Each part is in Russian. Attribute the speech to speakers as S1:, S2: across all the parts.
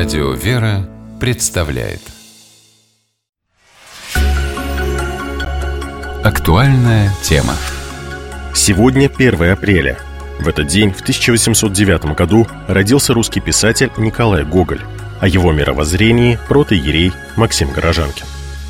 S1: Радио «Вера» представляет Актуальная тема.
S2: Сегодня 1 апреля. В этот день, в 1809 году, родился русский писатель Николай Гоголь. О его мировоззрении протоиерей Максим Горожанкин.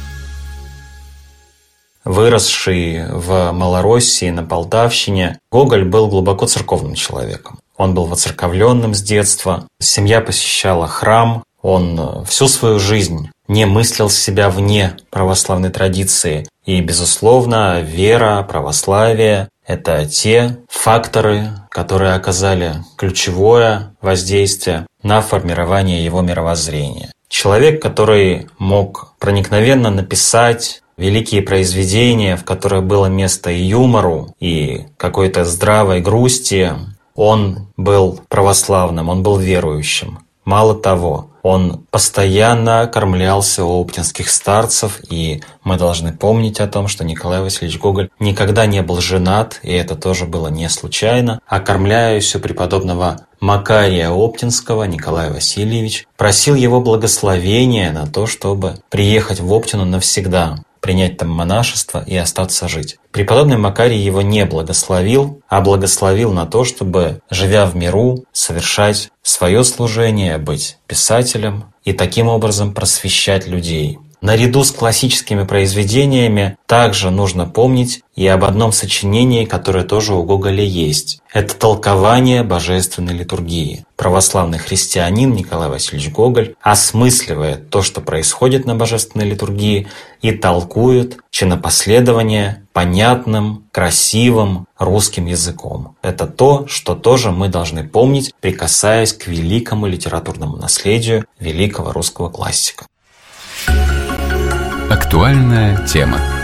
S3: Выросший в Малороссии, на Полтавщине, Гоголь был глубоко церковным человеком. Он был воцерковленным с детства, семья посещала храм, он всю свою жизнь не мыслил себя вне православной традиции. И, безусловно, вера, православие – это те факторы, которые оказали ключевое воздействие на формирование его мировоззрения. Человек, который мог проникновенно написать великие произведения, в которых было место и юмору, и какой-то здравой грусти, он был православным, он был верующим. Мало того, он постоянно кормлялся у оптинских старцев, и мы должны помнить о том, что Николай Васильевич Гоголь никогда не был женат, и это тоже было не случайно. А кормляясь у преподобного Макария Оптинского, Николай Васильевич просил его благословения на то, чтобы приехать в Оптину навсегда, принять там монашество и остаться жить. Преподобный Макарий его не благословил, а благословил на то, чтобы, живя в миру, совершать свое служение, быть писателем и таким образом просвещать людей. Наряду с классическими произведениями также нужно помнить и об одном сочинении, которое тоже у Гоголя есть. Это толкование божественной литургии. Православный христианин Николай Васильевич Гоголь осмысливает то, что происходит на божественной литургии, и толкует чинопоследование понятным, красивым русским языком. Это то, что тоже мы должны помнить, прикасаясь к великому литературному наследию великого русского классика.
S1: Актуальная тема.